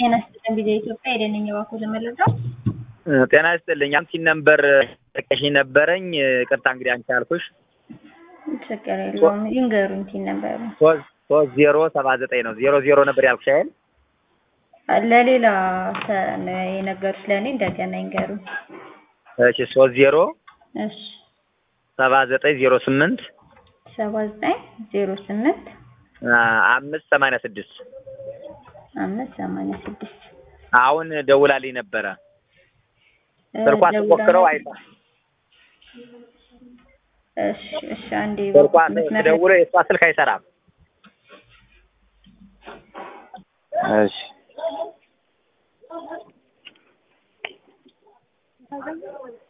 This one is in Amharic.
ጤና ይስጥልኝ ቪዲዮ ኢትዮጵያ የደነኛ ባንኩ ዘመለዳው ጤና ይስጥልኝ። አንቺን ነበር ተከሽ ነበረኝ ቅርታ እንግዲህ አንቺ አልኩሽ ችግር የለውም ይንገሩኝ እንትን ነበር 3079 ነው 00 ነበር ያልኩሽ አይደል? ለሌላ የነገሩሽ ለኔ እንደገና ይንገሩኝ። እሺ 30 እሺ 7908 7908 586 586 አሁን ደውላልኝ ነበረ ስልኳን ሞክረው አይታ እሺ አንዴ ስልኳን ደውለው የሷ ስልክ አይሰራም። እሺ